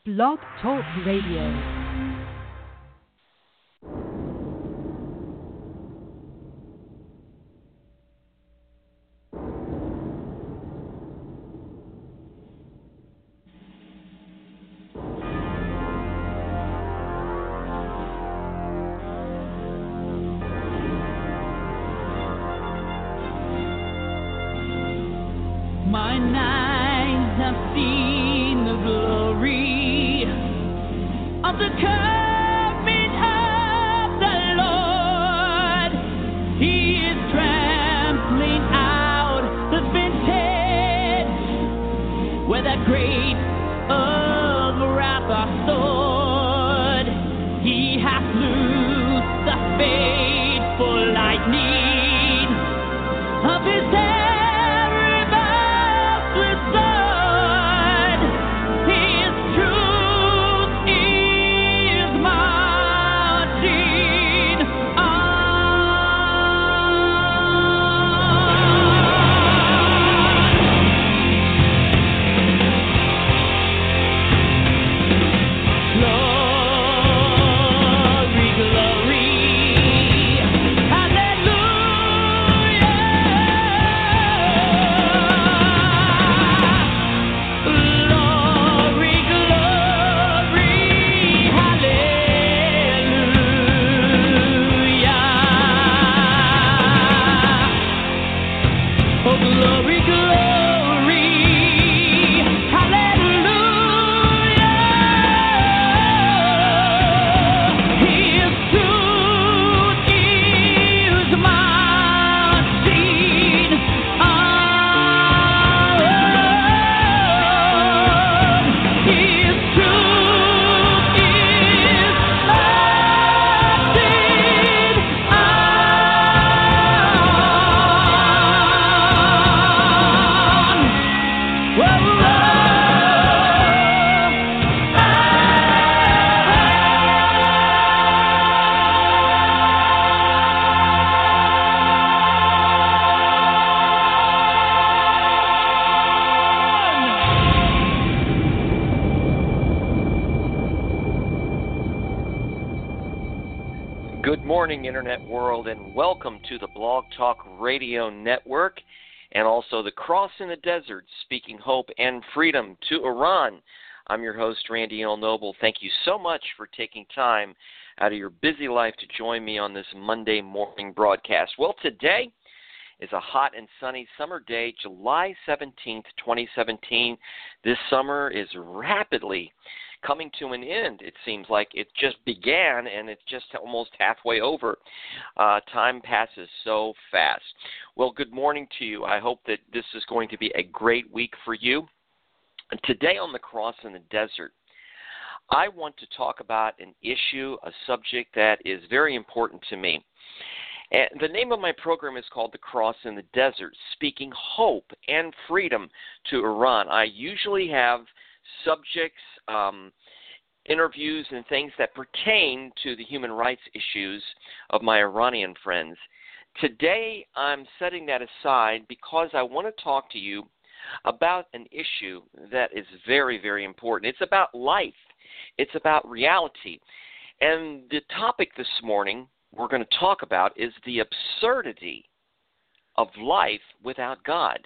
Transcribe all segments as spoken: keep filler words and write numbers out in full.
Blog Talk Radio. Internet world, and welcome to the Blog Talk Radio Network and also the Cross in the Desert, speaking hope and freedom to Iran. I'm your host, Randy L. Noble. Thank you so much for taking time out of your busy life to join me on this Monday morning broadcast. Well, today is a hot and sunny summer day, July seventeenth, twenty seventeen. This summer is rapidly coming to an end. It seems like it just began and it's just almost halfway over. Uh, time passes so fast. Well, good morning to you. I hope that this is going to be a great week for you. And today on the Cross in the Desert, I want to talk about an issue, a subject that is very important to me. And the name of my program is called The Cross in the Desert, speaking hope and freedom to Iran. I usually have subjects, um, interviews, and things that pertain to the human rights issues of my Iranian friends. Today, I'm setting that aside because I want to talk to you about an issue that is very, very important. It's about life. It's about reality. And the topic this morning we're going to talk about is the absurdity of life without God.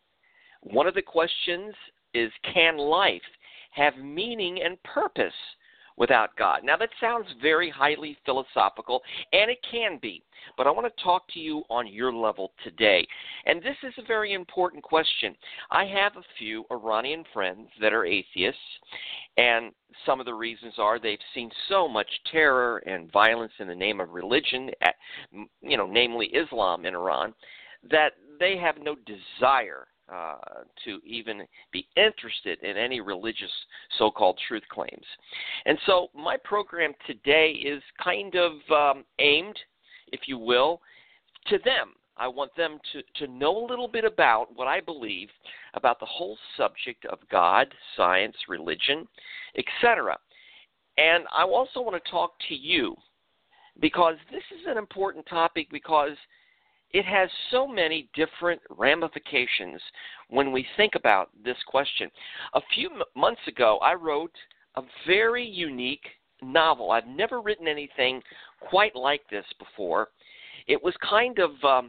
One of the questions is, can life have meaning and purpose without God? Now, that sounds very highly philosophical, and it can be, but I want to talk to you on your level today. And this is a very important question. I have a few Iranian friends that are atheists, and some of the reasons are they've seen so much terror and violence in the name of religion, you know, namely Islam in Iran, that they have no desire Uh, to even be interested in any religious so-called truth claims. And so my program today is kind of um, aimed, if you will, to them. I want them to, to know a little bit about what I believe about the whole subject of God, science, religion, et cetera. And I also want to talk to you because this is an important topic because it has so many different ramifications when we think about this question. A few m- months ago, I wrote a very unique novel. I've never written anything quite like this before. It was kind of um,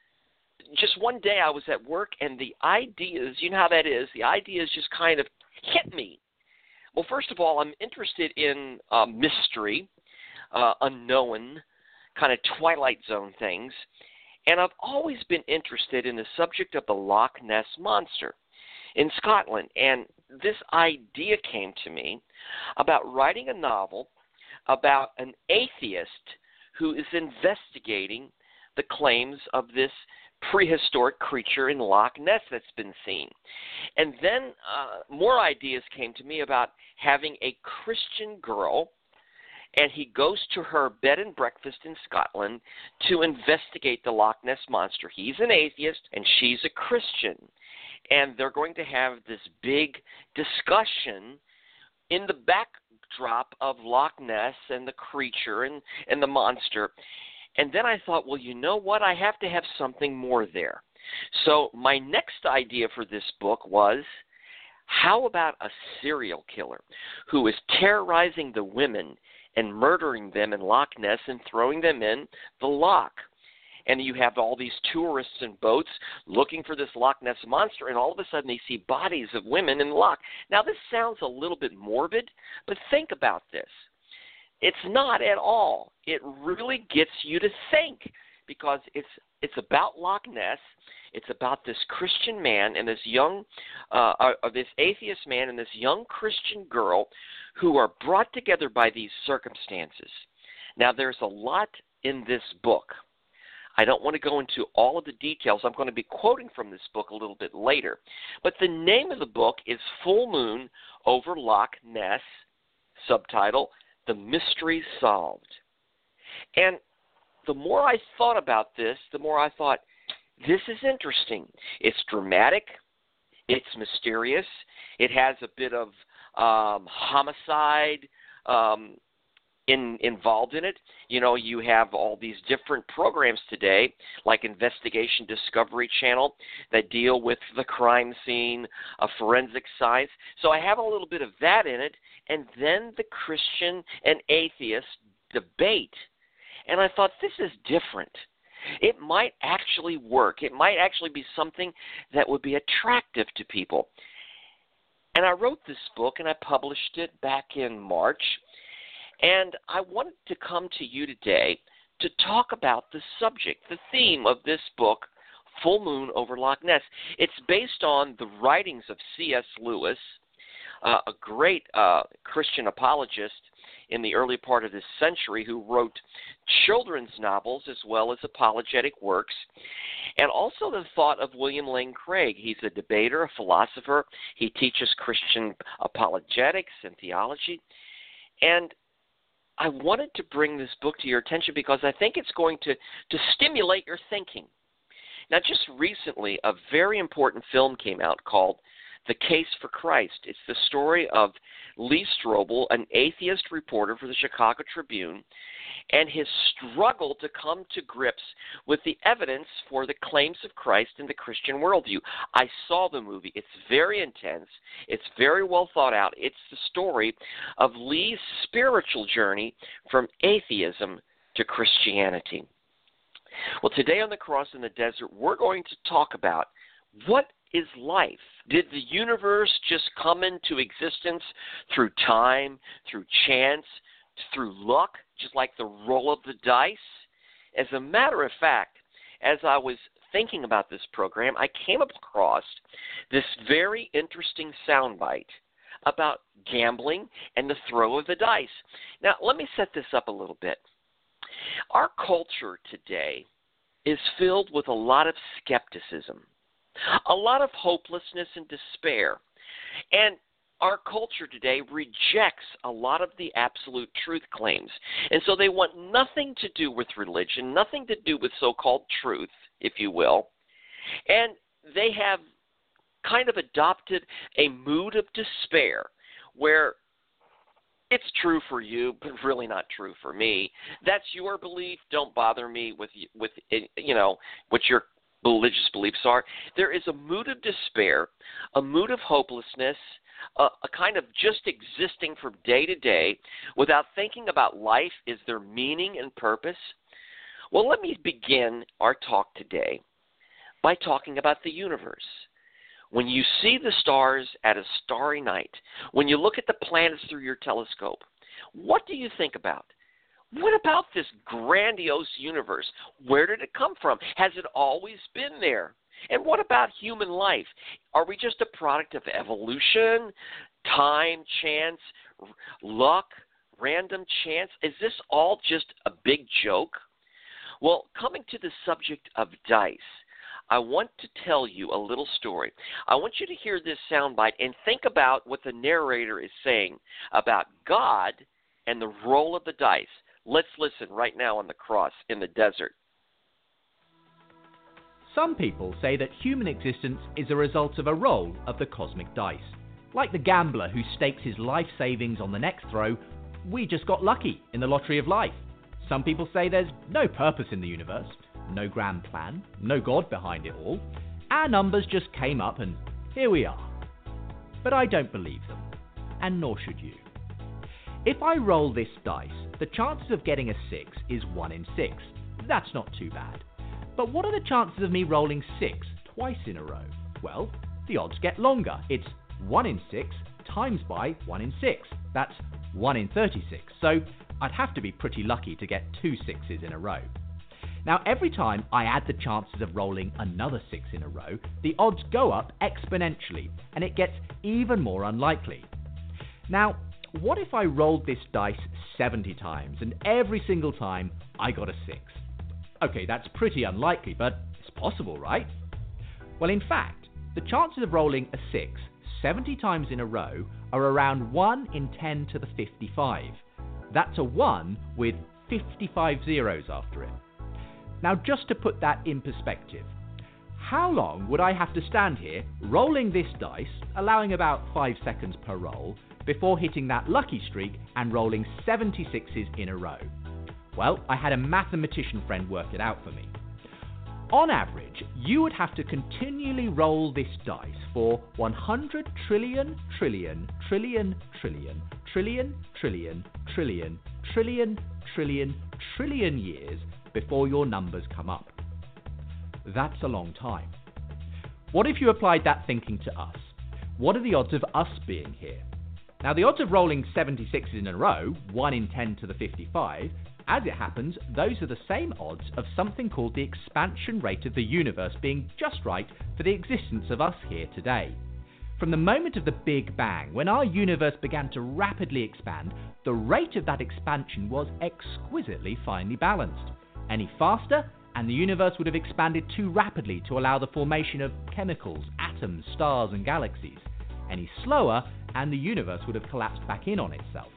just one day I was at work, and the ideas, you know how that is, the ideas just kind of hit me. Well, first of all, I'm interested in uh, mystery, uh, unknown, kind of Twilight Zone things, and I've always been interested in the subject of the Loch Ness Monster in Scotland, and this idea came to me about writing a novel about an atheist who is investigating the claims of this prehistoric creature in Loch Ness that's been seen. And then uh, more ideas came to me about having a Christian girl, and he goes to her bed and breakfast in Scotland to investigate the Loch Ness Monster. He's an atheist, and she's a Christian. And they're going to have this big discussion in the backdrop of Loch Ness and the creature and, and the monster. And then I thought, well, you know what? I have to have something more there. So my next idea for this book was, how about a serial killer who is terrorizing the women and murdering them in Loch Ness and throwing them in the loch? And you have all these tourists and boats looking for this Loch Ness Monster, and all of a sudden they see bodies of women in the loch. Now, this sounds a little bit morbid, but think about this. It's not at all. It really gets you to think, because it's it's about Loch Ness. It's about this Christian man and this young, uh, uh, this atheist man and this young Christian girl who are brought together by these circumstances. Now, there's a lot in this book. I don't want to go into all of the details. I'm going to be quoting from this book a little bit later. But the name of the book is Full Moon Over Loch Ness, subtitle, The Mystery Solved. And the more I thought about this, the more I thought, this is interesting. It's dramatic. It's mysterious. It has a bit of um, homicide um, in, involved in it. You know, you have all these different programs today, like Investigation Discovery Channel, that deal with the crime scene, uh, forensic science. So I have a little bit of that in it, and then the Christian and atheist debate. And I thought, this is different. It might actually work. It might actually be something that would be attractive to people. And I wrote this book, and I published it back in March. And I wanted to come to you today to talk about the subject, the theme of this book, Full Moon Over Loch Ness. It's based on the writings of C S Lewis, uh, a great uh, Christian apologist in the early part of this century, who wrote children's novels as well as apologetic works, and also the thought of William Lane Craig. He's a debater, a philosopher. He teaches Christian apologetics and theology. And I wanted to bring this book to your attention because I think it's going to, to stimulate your thinking. Now, just recently, a very important film came out called The Case for Christ. It's the story of Lee Strobel, an atheist reporter for the Chicago Tribune, and his struggle to come to grips with the evidence for the claims of Christ in the Christian worldview. I saw the movie. It's very intense. It's very well thought out. It's the story of Lee's spiritual journey from atheism to Christianity. Well, today on The Cross in the Desert, we're going to talk about what is life. Did the universe just come into existence through time, through chance, through luck, just like the roll of the dice? As a matter of fact, as I was thinking about this program, I came across this very interesting soundbite about gambling and the throw of the dice. Now, let me set this up a little bit. Our culture today is filled with a lot of skepticism, a lot of hopelessness and despair. And our culture today rejects a lot of the absolute truth claims. And so they want nothing to do with religion, nothing to do with so-called truth, if you will. And they have kind of adopted a mood of despair where it's true for you, but really not true for me. That's your belief. Don't bother me with, with you know, what your religious beliefs are. There is a mood of despair, a mood of hopelessness, a, a kind of just existing from day to day without thinking about life? Is there meaning and purpose? Well, let me begin our talk today by talking about the universe. When you see the stars at a starry night, when you look at the planets through your telescope, what do you think about? What about this grandiose universe? Where did it come from? Has it always been there? And what about human life? Are we just a product of evolution, time, chance, luck, random chance? Is this all just a big joke? Well, coming to the subject of dice, I want to tell you a little story. I want you to hear this soundbite and think about what the narrator is saying about God and the roll of the dice. Let's listen right now on the cross in the desert. Some people say that human existence is a result of a roll of the cosmic dice. Like the gambler who stakes his life savings on the next throw, we just got lucky in the lottery of life. Some people say there's no purpose in the universe, no grand plan, no God behind it all. Our numbers just came up and here we are. But I don't believe them, and nor should you. If I roll this dice, the chances of getting a six is one in six. That's not too bad. But what are the chances of me rolling six twice in a row? Well, the odds get longer. It's one in six times by one in six. That's one in thirty-six. So I'd have to be pretty lucky to get two sixes in a row. Now, every time I add the chances of rolling another six in a row, the odds go up exponentially, and it gets even more unlikely. Now, what if I rolled this dice seventy times, and every single time I got a six? Okay, that's pretty unlikely, but it's possible, right? Well, in fact, the chances of rolling a six seventy times in a row are around one in ten to the fifty-five. That's a one with fifty-five zeros after it. Now, just to put that in perspective, how long would I have to stand here rolling this dice, allowing about five seconds per roll, before hitting that lucky streak and rolling seventy-sixes in a row? Well, I had a mathematician friend work it out for me. On average, you would have to continually roll this dice for one hundred trillion, trillion, trillion, trillion, trillion, trillion, trillion, trillion, trillion, trillion years before your numbers come up. That's a long time. What if you applied that thinking to us? What are the odds of us being here? Now, the odds of rolling seventy-sixes in a row, one in ten to the fifty-five, as it happens, those are the same odds of something called the expansion rate of the universe being just right for the existence of us here today. From the moment of the Big Bang, when our universe began to rapidly expand, the rate of that expansion was exquisitely finely balanced. Any faster, and the universe would have expanded too rapidly to allow the formation of chemicals, atoms, stars, and galaxies. Any slower, and the universe would have collapsed back in on itself.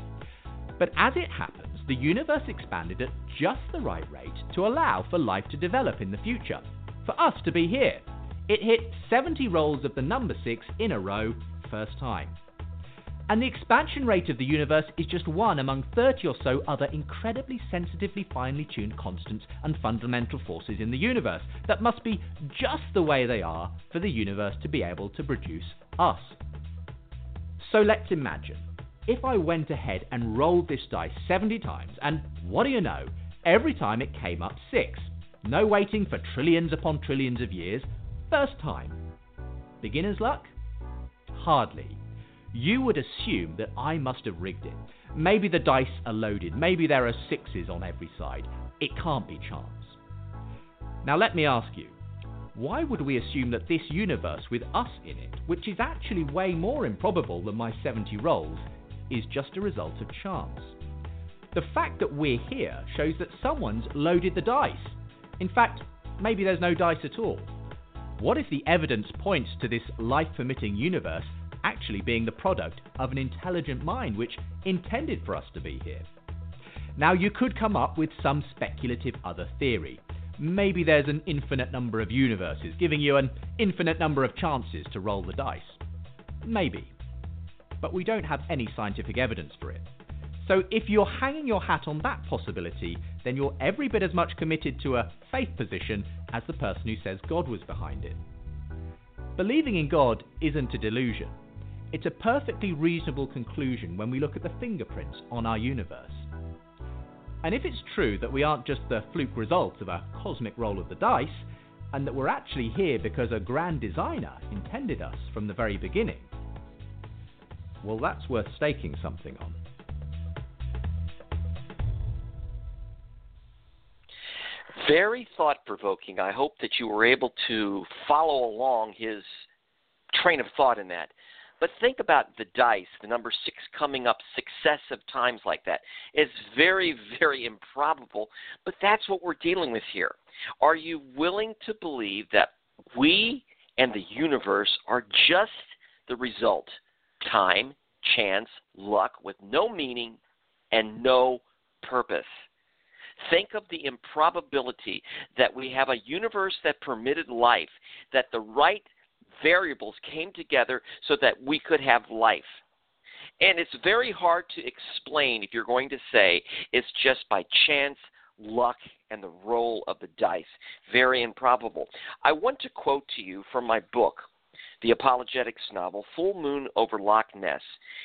But as it happens, the universe expanded at just the right rate to allow for life to develop in the future, for us to be here. It hit seventy rolls of the number six in a row, first time. And the expansion rate of the universe is just one among thirty or so other incredibly sensitively finely tuned constants and fundamental forces in the universe that must be just the way they are for the universe to be able to produce us. So let's imagine, if I went ahead and rolled this dice seventy times, and what do you know, every time it came up six. No waiting for trillions upon trillions of years, first time. Beginner's luck? Hardly. You would assume that I must have rigged it. Maybe the dice are loaded, maybe there are sixes on every side. It can't be chance. Now let me ask you, why would we assume that this universe with us in it, which is actually way more improbable than my seventy rolls, is just a result of chance? The fact that we're here shows that someone's loaded the dice. In fact, maybe there's no dice at all. What if the evidence points to this life-permitting universe actually being the product of an intelligent mind which intended for us to be here? Now, you could come up with some speculative other theory. Maybe there's an infinite number of universes, giving you an infinite number of chances to roll the dice. Maybe. But we don't have any scientific evidence for it. So if you're hanging your hat on that possibility, then you're every bit as much committed to a faith position as the person who says God was behind it. Believing in God isn't a delusion. It's a perfectly reasonable conclusion when we look at the fingerprints on our universe. And if it's true that we aren't just the fluke result of a cosmic roll of the dice, and that we're actually here because a grand designer intended us from the very beginning, well, that's worth staking something on. Very thought-provoking. I hope that you were able to follow along his train of thought in that. But think about the dice, the number six coming up successive times like that. It's very, very improbable, but that's what we're dealing with here. Are you willing to believe that we and the universe are just the result, time, chance, luck, with no meaning and no purpose? Think of the improbability that we have a universe that permitted life, that the right variables came together so that we could have life. And it's very hard to explain if you're going to say it's just by chance, luck, and the roll of the dice. Very improbable. I want to quote to you from my book, the apologetics novel, Full Moon over Loch Ness,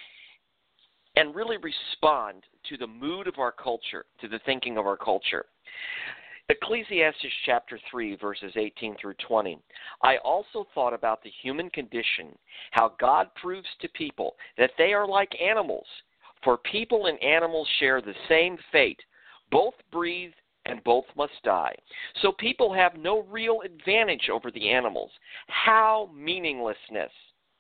and really respond to the mood of our culture, to the thinking of our culture. Ecclesiastes chapter three, verses eighteen through twenty. I also thought about the human condition, how God proves to people that they are like animals, for people and animals share the same fate. Both breathe and both must die. So people have no real advantage over the animals. How meaninglessness!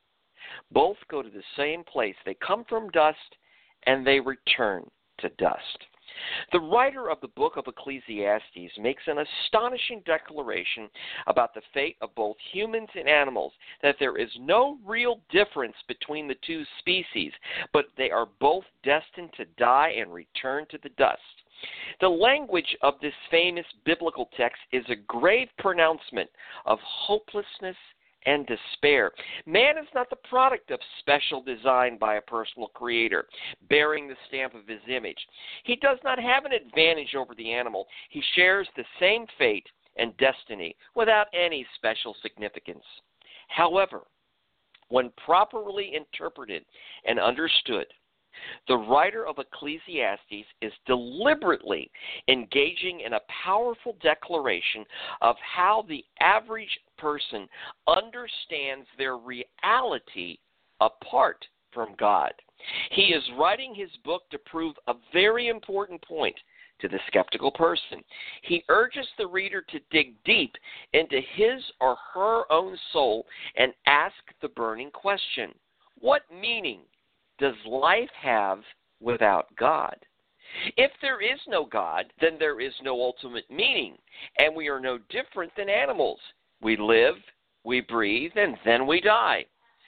Both go to the same place. They come from dust and they return to dust. The writer of the book of Ecclesiastes makes an astonishing declaration about the fate of both humans and animals, that there is no real difference between the two species, but they are both destined to die and return to the dust. The language of this famous biblical text is a grave pronouncement of hopelessness and despair. Man is not the product of special design by a personal creator, bearing the stamp of his image. He does not have an advantage over the animal. He shares the same fate and destiny without any special significance. However, when properly interpreted and understood, the writer of Ecclesiastes is deliberately engaging in a powerful declaration of how the average person understands their reality apart from God. He is writing his book to prove a very important point to the skeptical person. He urges the reader to dig deep into his or her own soul and ask the burning question: what meaning does life have without God? If there is no God, then there is no ultimate meaning, and we are no different than animals. We live, we breathe, and then we die.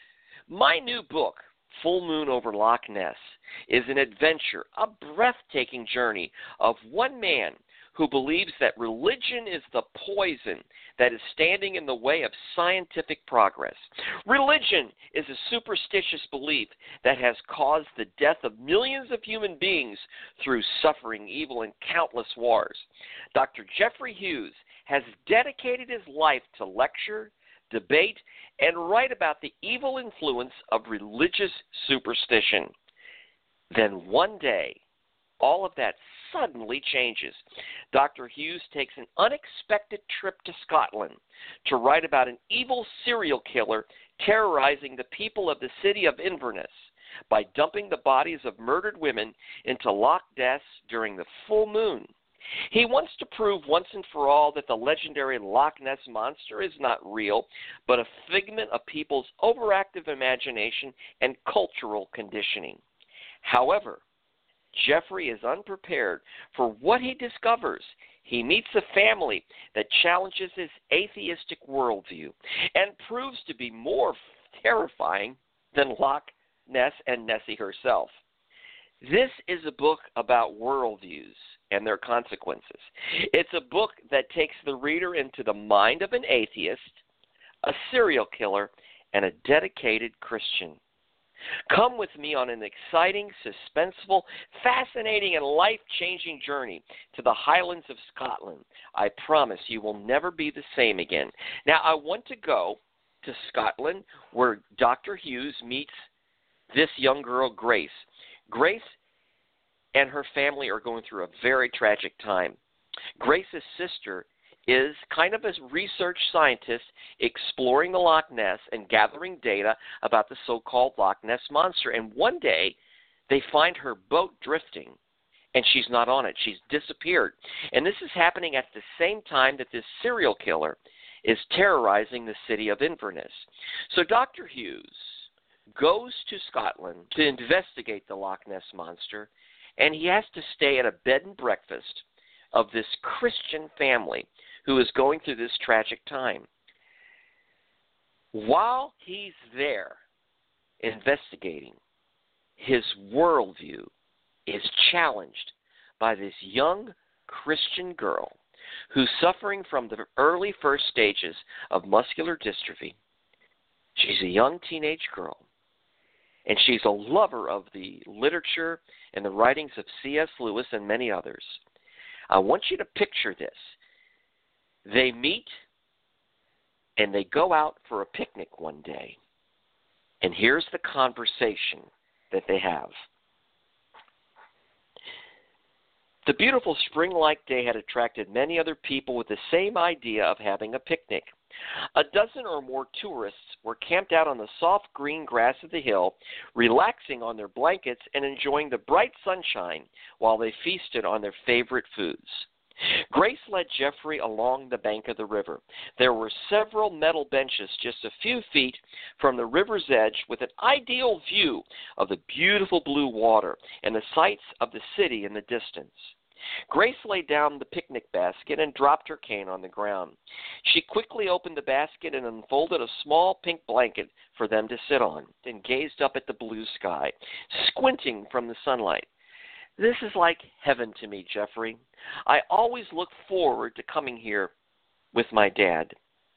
My new book, Full Moon over Loch Ness, is an adventure, a breathtaking journey of one man who believes that religion is the poison that is standing in the way of scientific progress. Religion is a superstitious belief that has caused the death of millions of human beings through suffering, evil, and countless wars. Doctor Jeffrey Hughes has dedicated his life to lecture, debate, and write about the evil influence of religious superstition. Then one day, all of that suddenly changes. Doctor Hughes takes an unexpected trip to Scotland to write about an evil serial killer terrorizing the people of the city of Inverness by dumping the bodies of murdered women into Loch Ness during the full moon. He wants to prove once and for all that the legendary Loch Ness Monster is not real, but a figment of people's overactive imagination and cultural conditioning. However, Jeffrey is unprepared for what he discovers. He meets a family that challenges his atheistic worldview and proves to be more terrifying than Loch Ness and Nessie herself. This is a book about worldviews and their consequences. It's a book that takes the reader into the mind of an atheist, a serial killer, and a dedicated Christian. Come with me on an exciting, suspenseful, fascinating, and life-changing journey to the Highlands of Scotland. I promise you will never be the same again. Now, I want to go to Scotland, where Doctor Hughes meets this young girl, Grace. Grace and her family are going through a very tragic time. Grace's sister is kind of a research scientist exploring the Loch Ness and gathering data about the so-called Loch Ness Monster. And one day, they find her boat drifting, and she's not on it. She's disappeared. And this is happening at the same time that this serial killer is terrorizing the city of Inverness. So Doctor Hughes goes to Scotland to investigate the Loch Ness Monster, and he has to stay at a bed and breakfast of this Christian family who is going through this tragic time. While he's there investigating, his worldview is challenged by this young Christian girl who's suffering from the early first stages of muscular dystrophy. She's a young teenage girl, and she's a lover of the literature and the writings of C S Lewis and many others. I want you to picture this. They meet, and they go out for a picnic one day. And here's the conversation that they have. The beautiful spring-like day had attracted many other people with the same idea of having a picnic. A dozen or more tourists were camped out on the soft green grass of the hill, relaxing on their blankets and enjoying the bright sunshine while they feasted on their favorite foods. Grace led Jeffrey along the bank of the river. There were several metal benches just a few feet from the river's edge with an ideal view of the beautiful blue water and the sights of the city in the distance. Grace laid down the picnic basket and dropped her cane on the ground. She quickly opened the basket and unfolded a small pink blanket for them to sit on, and gazed up at the blue sky, squinting from the sunlight. This is like heaven to me, Jeffrey. I always look forward to coming here with my dad.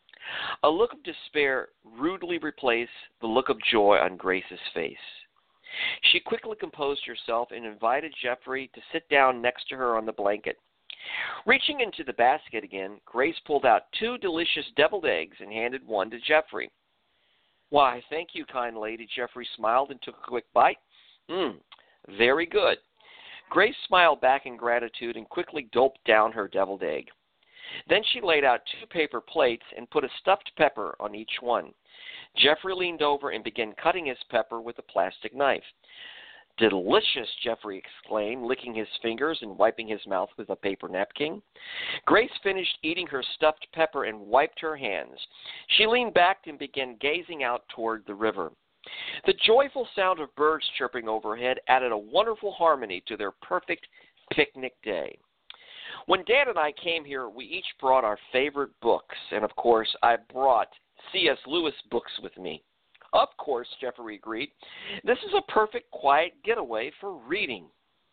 A look of despair rudely replaced the look of joy on Grace's face. She quickly composed herself and invited Jeffrey to sit down next to her on the blanket. Reaching into the basket again, Grace pulled out two delicious deviled eggs and handed one to Jeffrey. "Why, thank you, kind lady." Jeffrey smiled and took a quick bite. Mmm, very good. Grace smiled back in gratitude and quickly gulped down her deviled egg. Then she laid out two paper plates and put a stuffed pepper on each one. Jeffrey leaned over and began cutting his pepper with a plastic knife. "Delicious," Jeffrey exclaimed, licking his fingers and wiping his mouth with a paper napkin. Grace finished eating her stuffed pepper and wiped her hands. She leaned back and began gazing out toward the river. The joyful sound of birds chirping overhead added a wonderful harmony to their perfect picnic day. When Dad and I came here, we each brought our favorite books, and of course, I brought C S Lewis books with me. "Of course," Jeffrey agreed. "This is a perfect quiet getaway for reading."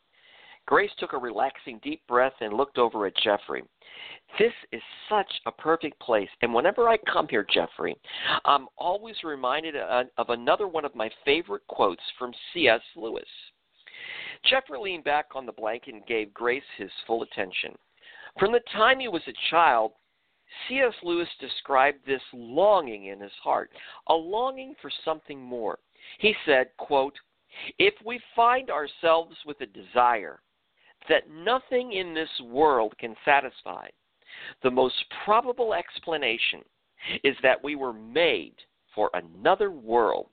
Grace took a relaxing deep breath and looked over at Jeffrey. "This is such a perfect place, and whenever I come here, Jeffrey, I'm always reminded of another one of my favorite quotes from C S Lewis." Jeffrey leaned back on the blanket and gave Grace his full attention. From the time he was a child, C S Lewis described this longing in his heart, a longing for something more. He said, quote, "If we find ourselves with a desire that nothing in this world can satisfy, the most probable explanation is that we were made for another world."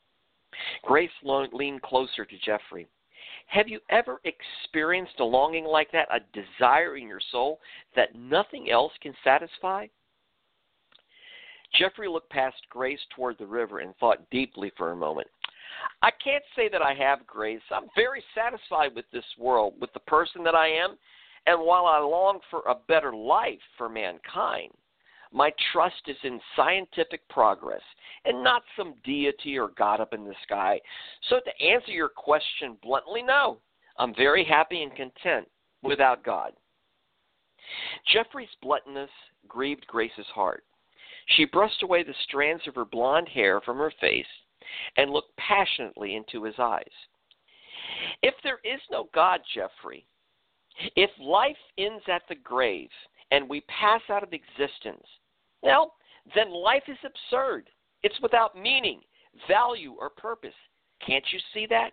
Grace leaned closer to Jeffrey. "Have you ever experienced a longing like that, a desire in your soul that nothing else can satisfy?" Jeffrey looked past Grace toward the river and thought deeply for a moment. "I can't say that I have, Grace. I'm very satisfied with this world, with the person that I am, and while I long for a better life for mankind, my trust is in scientific progress and not some deity or God up in the sky. So to answer your question bluntly, no, I'm very happy and content without God." Jeffrey's bluntness grieved Grace's heart. She brushed away the strands of her blonde hair from her face and looked passionately into his eyes. "If there is no God, Jeffrey, if life ends at the grave and we pass out of existence, well, then life is absurd. It's without meaning, value, or purpose. Can't you see that?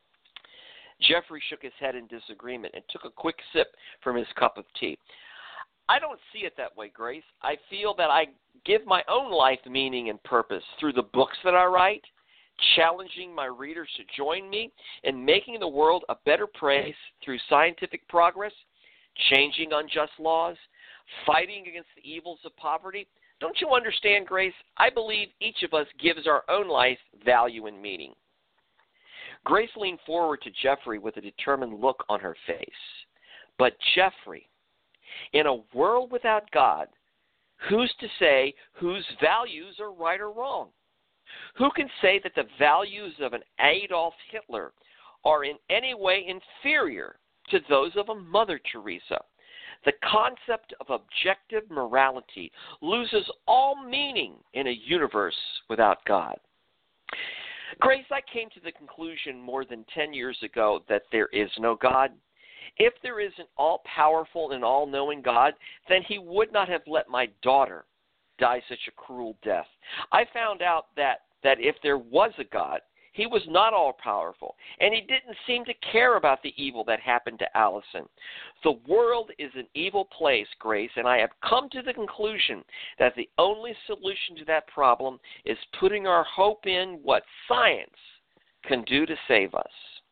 Jeffrey shook his head in disagreement and took a quick sip from his cup of tea. I don't see it that way, Grace. I feel that I give my own life meaning and purpose through the books that I write, challenging my readers to join me in making the world a better place through scientific progress, changing unjust laws, fighting against the evils of poverty. Don't you understand, Grace? I believe each of us gives our own life value and meaning. Grace leaned forward to Jeffrey with a determined look on her face. But Jeffrey, in a world without God, who's to say whose values are right or wrong? Who can say that the values of an Adolf Hitler are in any way inferior to those of a Mother Teresa? The concept of objective morality loses all meaning in a universe without God. Grace, I came to the conclusion more than ten years ago that there is no God. If there is an all-powerful and all-knowing God, then he would not have let my daughter die such a cruel death. I found out that, that if there was a God, he was not all-powerful, and he didn't seem to care about the evil that happened to Allison. The world is an evil place, Grace, and I have come to the conclusion that the only solution to that problem is putting our hope in what science can do to save us.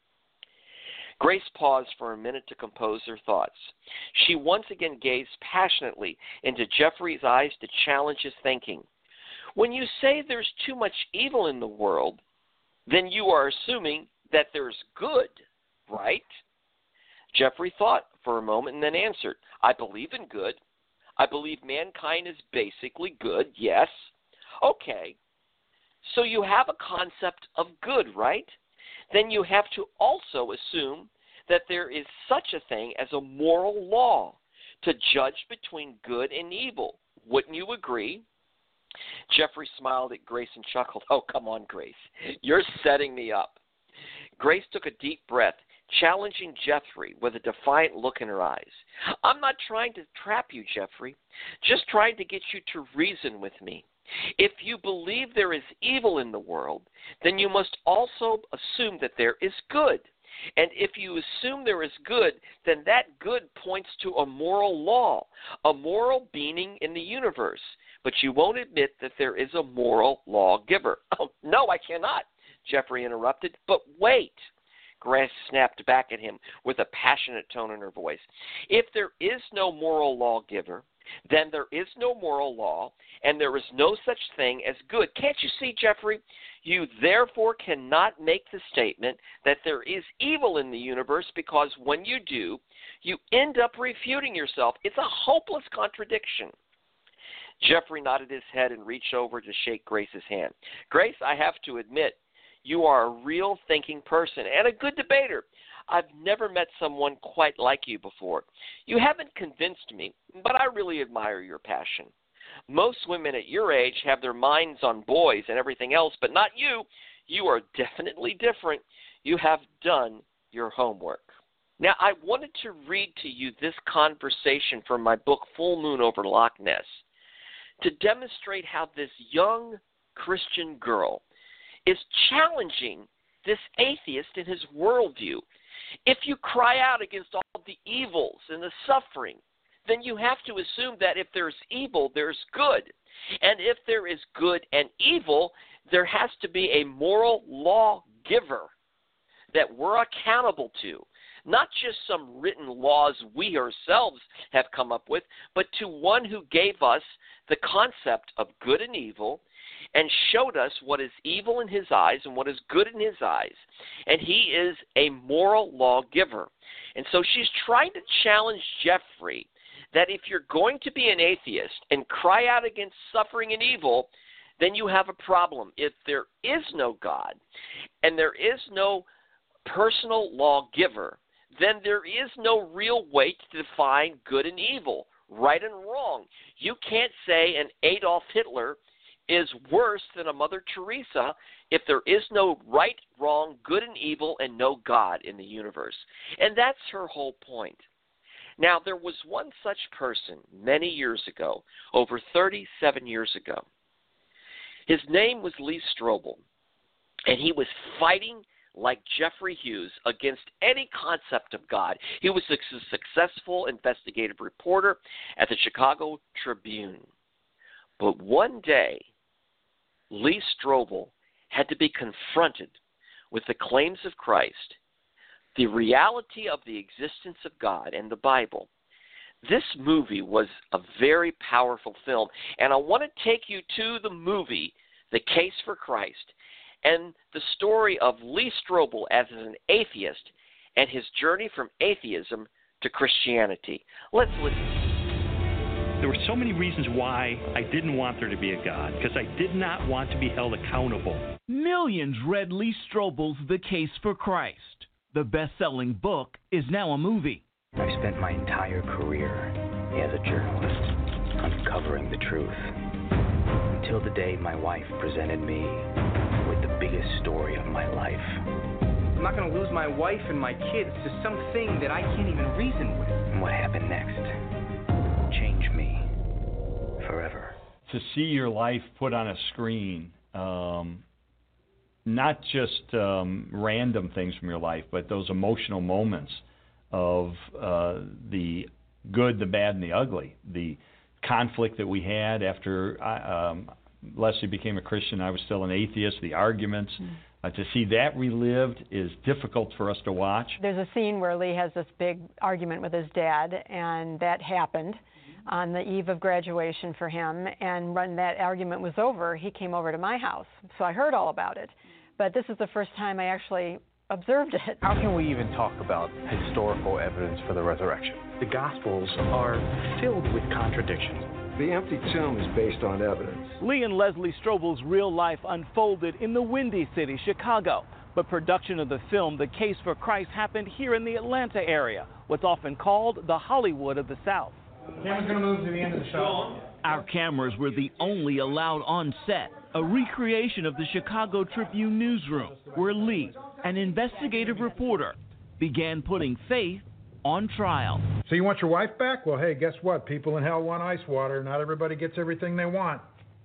Grace paused for a minute to compose her thoughts. She once again gazed passionately into Jeffrey's eyes to challenge his thinking. When you say there's too much evil in the world, then you are assuming that there's good, right? Jeffrey thought for a moment and then answered, I believe in good. I believe mankind is basically good, yes. Okay, so you have a concept of good, right? Then you have to also assume that there is such a thing as a moral law to judge between good and evil. Wouldn't you agree? Jeffrey smiled at Grace and chuckled. Oh, come on, Grace. You're setting me up. Grace took a deep breath, challenging Jeffrey with a defiant look in her eyes. I'm not trying to trap you, Jeffrey, just trying to get you to reason with me. If you believe there is evil in the world, then you must also assume that there is good. And if you assume there is good, then that good points to a moral law, a moral being in the universe. But you won't admit that there is a moral lawgiver. Oh, no, I cannot, Jeffrey interrupted. But wait. Grace snapped back at him with a passionate tone in her voice. If there is no moral lawgiver, then there is no moral law, and there is no such thing as good. Can't you see, Jeffrey? You therefore cannot make the statement that there is evil in the universe, because when you do, you end up refuting yourself. It's a hopeless contradiction. Jeffrey nodded his head and reached over to shake Grace's hand. Grace, I have to admit, you are a real thinking person and a good debater. I've never met someone quite like you before. You haven't convinced me, but I really admire your passion. Most women at your age have their minds on boys and everything else, but not you. You are definitely different. You have done your homework. Now, I wanted to read to you this conversation from my book, Full Moon Over Loch Ness, to demonstrate how this young Christian girl is challenging this atheist in his worldview. If you cry out against all the evils and the suffering, then you have to assume that if there's evil, there's good. And if there is good and evil, there has to be a moral lawgiver that we're accountable to. Not just some written laws we ourselves have come up with, but to one who gave us the concept of good and evil and showed us what is evil in his eyes and what is good in his eyes. And he is a moral lawgiver. And so she's trying to challenge Jeffrey that if you're going to be an atheist and cry out against suffering and evil, then you have a problem. If there is no God and there is no personal lawgiver, then there is no real way to define good and evil, right and wrong. You can't say an Adolf Hitler is worse than a Mother Teresa if there is no right, wrong, good and evil, and no God in the universe. And that's her whole point. Now, there was one such person many years ago, over thirty-seven years ago. His name was Lee Strobel. And he was fighting like Jeffrey Hughes against any concept of God. He was a successful investigative reporter at the Chicago Tribune. But one day, Lee Strobel had to be confronted with the claims of Christ, the reality of the existence of God and the Bible. This movie was a very powerful film, and I want to take you to the movie, The Case for Christ, and the story of Lee Strobel as an atheist and his journey from atheism to Christianity. Let's listen. There were so many reasons why I didn't want there to be a God, because I did not want to be held accountable. Millions read Lee Strobel's The Case for Christ. The best-selling book is now a movie. I spent my entire career as a journalist uncovering the truth, until the day my wife presented me with the biggest story of my life. I'm not going to lose my wife and my kids to something that I can't even reason with. And what happened next changed me forever. To see your life put on a screen, um, not just um, random things from your life, but those emotional moments of uh, the good, the bad, and the ugly. The conflict that we had after I, um, Leslie became a Christian, I was still an atheist, the arguments. Mm. Uh, to see that relived is difficult for us to watch. There's a scene where Lee has this big argument with his dad, and that happened on the eve of graduation for him. And when that argument was over, he came over to my house. So I heard all about it. But this is the first time I actually observed it. How can we even talk about historical evidence for the resurrection? The Gospels are filled with contradictions. The empty tomb is based on evidence. Lee and Leslie Strobel's real life unfolded in the Windy City, Chicago. But production of the film, The Case for Christ, happened here in the Atlanta area, what's often called the Hollywood of the South. Camera's going to move to the end of the shot. Our cameras were the only allowed on set, a recreation of the Chicago Tribune newsroom, where Lee, an investigative reporter, began putting faith on trial. So you want your wife back? Well, hey, guess what? People in hell want ice water. Not everybody gets everything they want.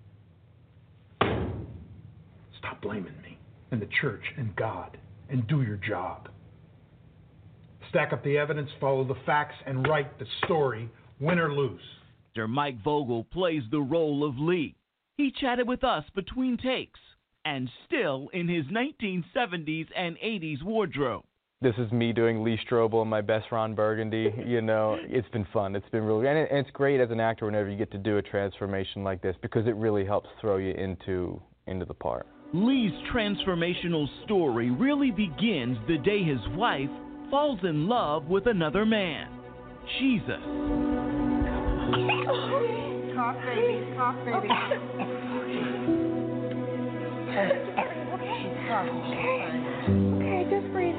Stop blaming me and the church and God and do your job. Stack up the evidence, follow the facts, and write the story, win or lose. Mike Vogel plays the role of Lee. He chatted with us between takes and still in his nineteen seventies and eighties wardrobe. This is me doing Lee Strobel and my best Ron Burgundy. You know, it's been fun. It's been really, and, it, and it's great as an actor whenever you get to do a transformation like this, because it really helps throw you into into the part. Lee's transformational story really begins the day his wife falls in love with another man, Jesus. Talk, baby. Talk, baby. Okay, just breathe.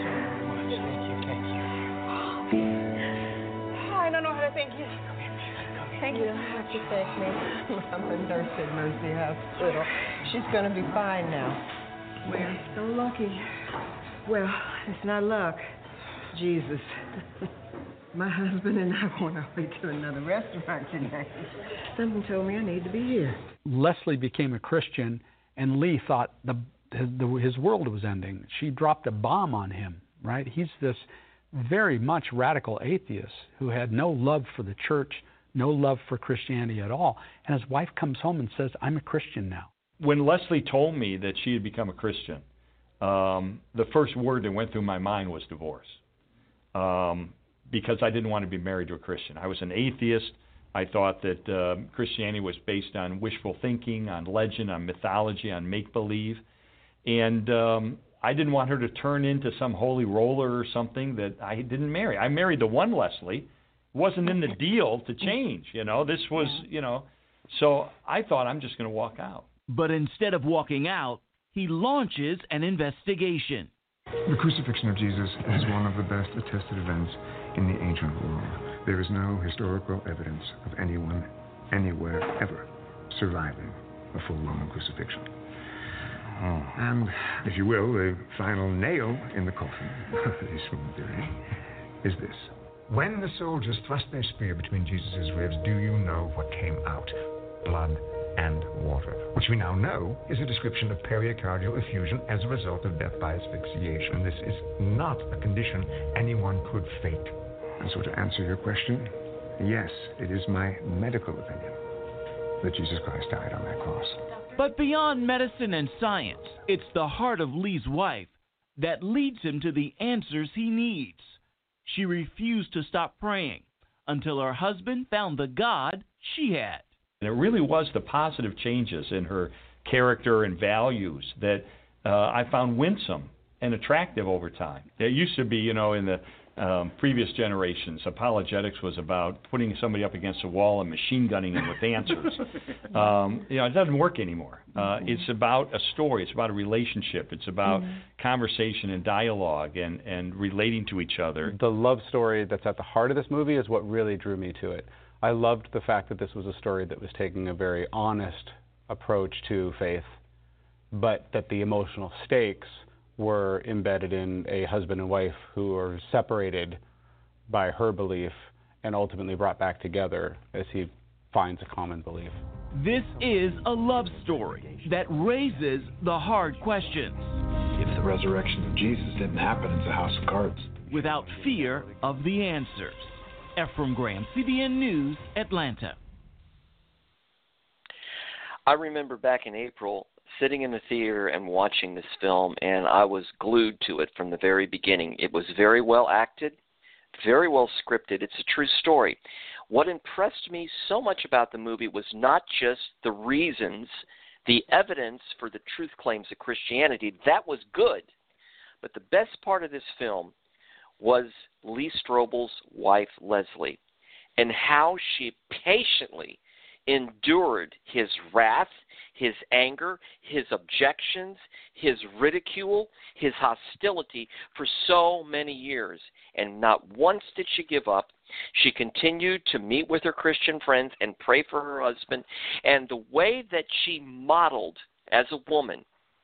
I don't know how to thank you. Thank you. You don't have to thank me. I'm a nurse at Mercy Hospital. She's going to be fine now. We're so lucky. Well, it's not luck. Jesus. My husband and I were on our way to another restaurant today. Something told me I need to be here. Leslie became a Christian, and Lee thought the, the, his world was ending. She dropped a bomb on him, right? He's this very much radical atheist who had no love for the church, no love for Christianity at all. And his wife comes home and says, I'm a Christian now. When Leslie told me that she had become a Christian, um, the first word that went through my mind was divorce. Um, because I didn't want to be married to a Christian. I was an atheist. I thought that uh, Christianity was based on wishful thinking, on legend, on mythology, on make-believe. And um, I didn't want her to turn into some holy roller or something that I didn't marry. I married the one Leslie. It wasn't in the deal to change, you know. This was, you know. So I thought, I'm just going to walk out. But instead of walking out, he launches an investigation. The crucifixion of Jesus is one of the best attested events in the ancient world. There is no historical evidence of anyone, anywhere, ever surviving a full Roman crucifixion. Oh. And, if you will, the final nail in the coffin, at least from the theory, is this. When the soldiers thrust their spear between Jesus' ribs, do you know what came out? Blood and water, which we now know is a description of pericardial effusion as a result of death by asphyxiation. This is not a condition anyone could fake. And so to answer your question, yes, it is my medical opinion that Jesus Christ died on that cross. But beyond medicine and science, it's the heart of Lee's wife that leads him to the answers he needs. She refused to stop praying until her husband found the God she had. And it really was the positive changes in her character and values that uh, I found winsome and attractive over time. It used to be, you know, in the um, previous generations, apologetics was about putting somebody up against a wall and machine gunning them with answers. um, you know, it doesn't work anymore. Uh, it's about a story. It's about a relationship. It's about mm-hmm. conversation and dialogue and, and relating to each other. The love story that's at the heart of this movie is what really drew me to it. I loved the fact that this was a story that was taking a very honest approach to faith, but that the emotional stakes were embedded in a husband and wife who are separated by her belief and ultimately brought back together as he finds a common belief. This is a love story that raises the hard questions. If the resurrection of Jesus didn't happen, it's a house of cards. Without fear of the answers. Ephraim Graham, C B N News, Atlanta. I remember back in April sitting in the theater and watching this film, and I was glued to it from the very beginning. It was very well acted, very well scripted. It's a true story. What impressed me so much about the movie was not just the reasons, the evidence for the truth claims of Christianity. That was good. But the best part of this film was Lee Strobel's wife, Leslie, and how she patiently endured his wrath, his anger, his objections, his ridicule, his hostility for so many years. And not once did she give up. She continued to meet with her Christian friends and pray for her husband. And the way that she modeled as a woman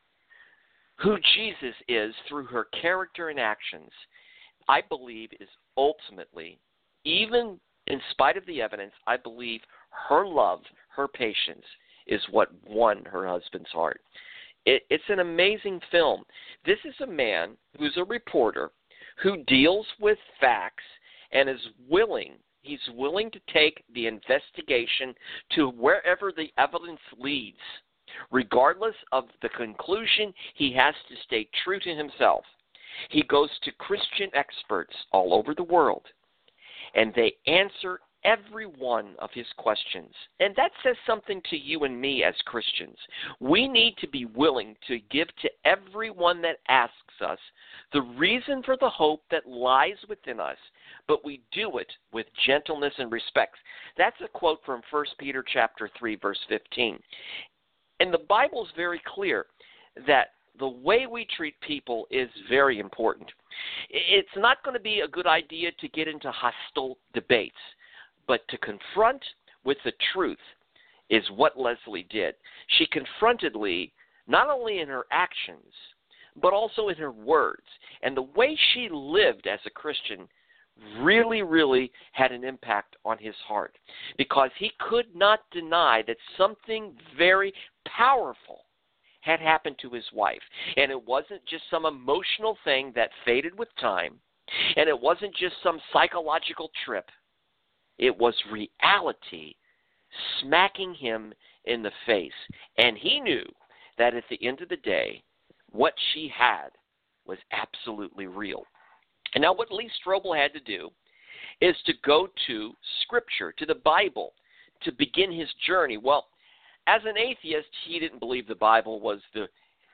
who Jesus is through her character and actions, I believe is ultimately, even in spite of the evidence, I believe her love, her patience, is what won her husband's heart. It, it's an amazing film. This is a man who's a reporter who deals with facts and is willing, he's willing to take the investigation to wherever the evidence leads. Regardless of the conclusion, he has to stay true to himself. He goes to Christian experts all over the world, and they answer every one of his questions. And that says something to you and me as Christians. We need to be willing to give to everyone that asks us the reason for the hope that lies within us, but we do it with gentleness and respect. That's a quote from First Peter chapter three, verse fifteen. And the Bible is very clear that the way we treat people is very important. It's not going to be a good idea to get into hostile debates, but to confront with the truth is what Leslie did. She confronted Lee not only in her actions, but also in her words. And the way she lived as a Christian really, really had an impact on his heart, because he could not deny that something very powerful had happened to his wife. And it wasn't just some emotional thing that faded with time, and it wasn't just some psychological trip. It was reality smacking him in the face. And he knew that at the end of the day, what she had was absolutely real. And now what Lee Strobel had to do is to go to Scripture, to the Bible, to begin his journey. Well, as an atheist, he didn't believe the Bible was the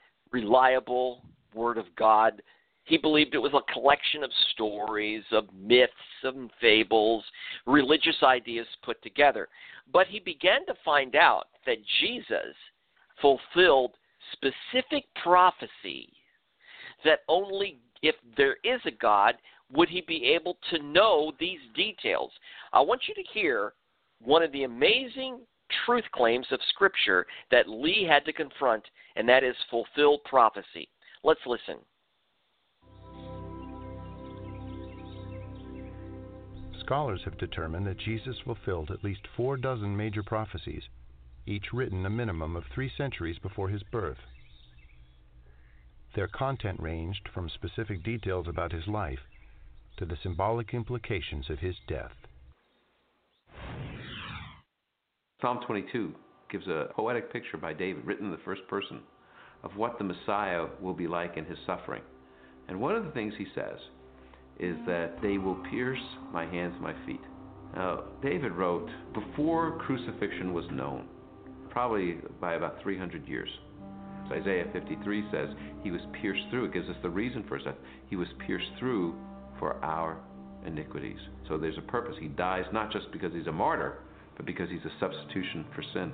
reliable Word of God. He believed it was a collection of stories, of myths, of fables, religious ideas put together. But he began to find out that Jesus fulfilled specific prophecy that only if there is a God would he be able to know these details. I want you to hear one of the amazing truth claims of Scripture that Lee had to confront, and that is fulfilled prophecy. Let's listen. Scholars have determined that Jesus fulfilled at least four dozen major prophecies, each written a minimum of three centuries before his birth. Their content ranged from specific details about his life to the symbolic implications of his death. Psalm twenty-two gives a poetic picture by David, written in the first person, of what the Messiah will be like in his suffering. And one of the things he says is that they will pierce my hands and my feet. Now, David wrote before crucifixion was known, probably by about three hundred years. So Isaiah fifty-three says he was pierced through. It gives us the reason for his death. He was pierced through for our iniquities. So there's a purpose. He dies not just because he's a martyr, but because he's a substitution for sin.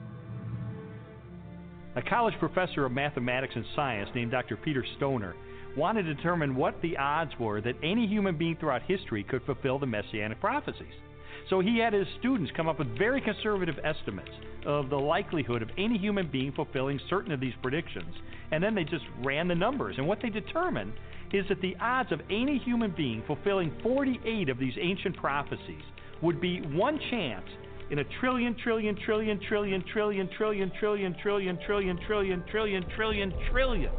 A college professor of mathematics and science named Doctor Peter Stoner wanted to determine what the odds were that any human being throughout history could fulfill the messianic prophecies. So he had his students come up with very conservative estimates of the likelihood of any human being fulfilling certain of these predictions, and then they just ran the numbers. And what they determined is that the odds of any human being fulfilling forty-eight of these ancient prophecies would be one chance in a trillion, trillion, trillion, trillion, trillion, trillion, trillion, trillion, trillion, trillion, trillion, trillion, trillion.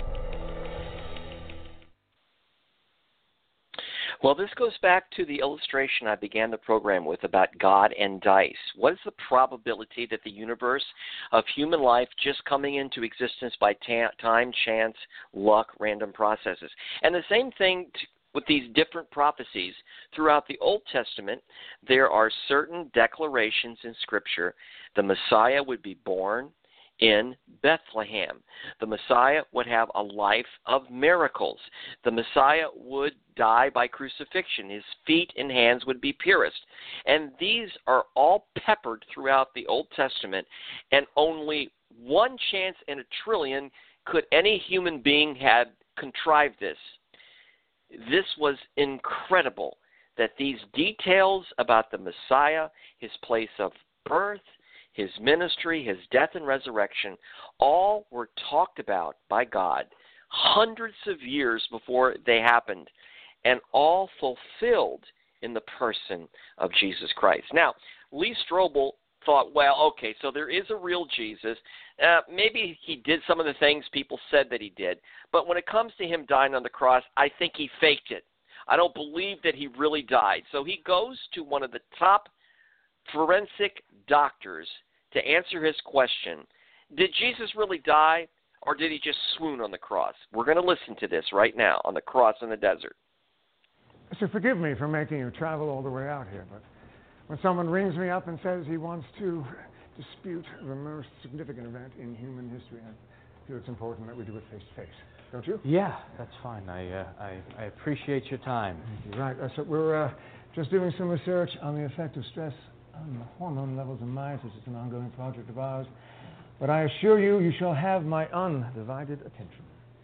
Well, this goes back to the illustration I began the program with about God and dice. What is the probability that the universe of human life just coming into existence by ta- time, chance, luck, random processes? And the same thing t- with these different prophecies. Throughout the Old Testament, there are certain declarations in Scripture. The Messiah would be born in Bethlehem. The Messiah would have a life of miracles. The Messiah would die by crucifixion. His feet and hands would be pierced. And these are all peppered throughout the Old Testament, and only one chance in a trillion could any human being have contrived this. This was incredible that these details about the Messiah, his place of birth, his ministry, his death and resurrection, all were talked about by God hundreds of years before they happened, and all fulfilled in the person of Jesus Christ. Now, Lee Strobel thought, well, okay, so there is a real Jesus. Uh, maybe he did some of the things people said that he did, but when it comes to him dying on the cross, I think he faked it. I don't believe that he really died. So he goes to one of the top forensic doctors to answer his question, did Jesus really die, or did he just swoon on the cross? We're going to listen to this right now on the cross in the desert. So forgive me for making you travel all the way out here, but when someone rings me up and says he wants to dispute the most significant event in human history, I feel it's important that we do it face to face. Don't you? Yeah, that's fine. I uh, I, I appreciate your time. Right. Uh, so we're uh, just doing some research on the effect of stress on the hormone levels in mice. This is an ongoing project of ours. But I assure you, you shall have my undivided attention.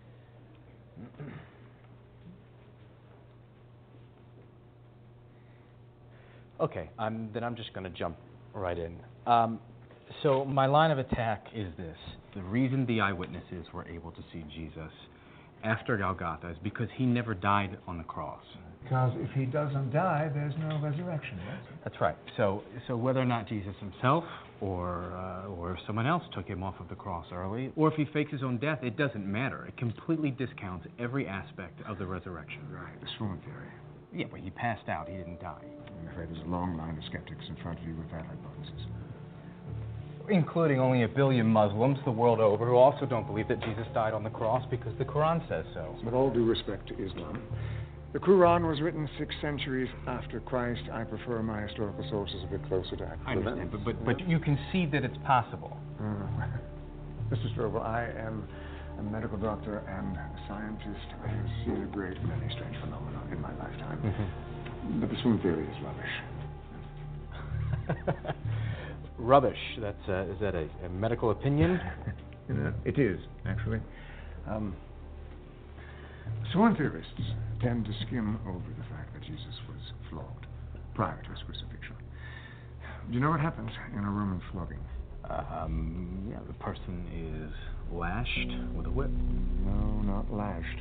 Okay, I'm, then I'm just going to jump right in. Um, so my line of attack is this. The reason the eyewitnesses were able to see Jesus after Golgotha is because he never died on the cross. Because if he doesn't die, there's no resurrection, right? That's right. So, so whether or not Jesus himself or uh, or someone else took him off of the cross early, or if he fakes his own death, it doesn't matter. It completely discounts every aspect of the resurrection. Right, the swoon theory. Yeah, but he passed out. He didn't die. I'm afraid there's a long line of skeptics in front of you with that hypothesis. Including only a billion Muslims the world over who also don't believe that Jesus died on the cross because the Quran says so. With all due respect to Islam, the Quran was written six centuries after Christ. I prefer my historical sources a bit closer to actual I understand, but, but, but you can see that it's possible. Uh, Mister Strobel, I am a medical doctor and a scientist. I have seen a great many strange phenomena in my lifetime. Mm-hmm. But the swoon theory is rubbish. Rubbish. That's uh, is that a, a medical opinion? You know, it is, actually. Um, swoon theorists tend to skim over the fact that Jesus was flogged prior to his crucifixion. Do you know what happens in a Roman flogging? Um, yeah, the person is lashed with a whip. No, not lashed.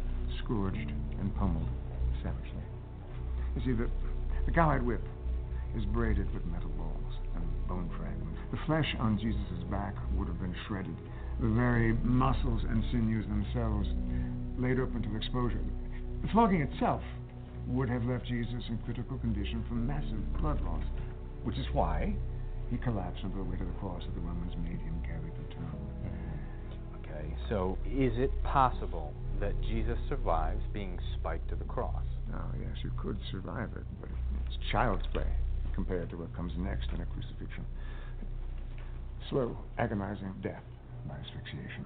Scourged and pummeled savagely. You see, the, the Gallite whip is braided with metal balls and bone fragments. The flesh on Jesus' back would have been shredded, the very muscles and sinews themselves laid open to exposure. The flogging itself would have left Jesus in critical condition from massive blood loss, which is why he collapsed under the weight of the cross that the Romans made him carry to town. Okay, so is it possible that Jesus survives being spiked to the cross? Now, yes, you could survive it, but it's child's play compared to what comes next in a crucifixion. Slow, agonizing death by asphyxiation.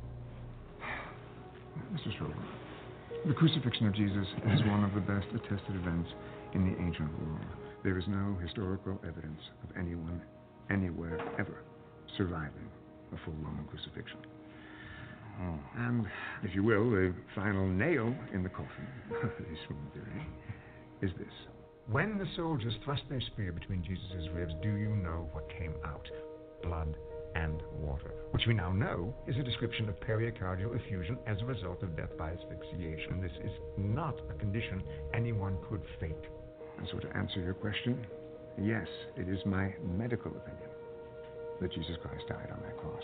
Mister Strobel, the crucifixion of Jesus is one of the best attested events in the ancient world. There is no historical evidence of anyone, anywhere, ever surviving a full-blown crucifixion. Oh. And, if you will, the final nail in the coffin of this human theory is this. When the soldiers thrust their spear between Jesus' ribs, do you know what came out? Blood and water, which we now know is a description of pericardial effusion as a result of death by asphyxiation. This is not a condition anyone could fake. And so to answer your question, yes, it is my medical opinion that Jesus Christ died on that cross.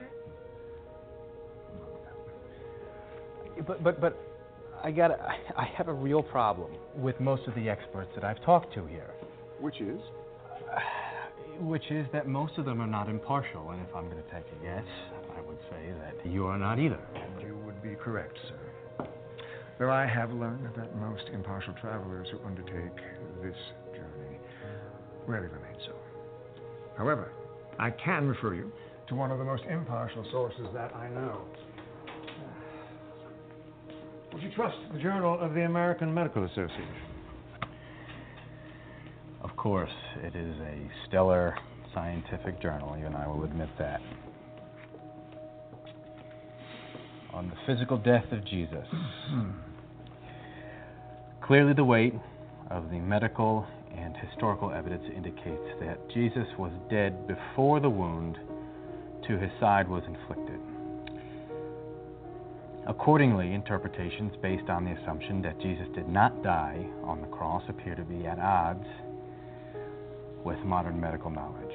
But but but I got I have a real problem with most of the experts that I've talked to here. Which is? Which is that most of them are not impartial, and if I'm going to take a guess, I would say that you are not either. And you would be correct, sir. Though I have learned that most impartial travelers who undertake this journey rarely remain so. However, I can refer you to one of the most impartial sources that I know. Would you trust the Journal of the American Medical Association? Of course, it is a stellar scientific journal, you and I will admit that. On the physical death of Jesus. Clearly the weight of the medical and historical evidence indicates that Jesus was dead before the wound to his side was inflicted. Accordingly, interpretations based on the assumption that Jesus did not die on the cross appear to be at odds with modern medical knowledge.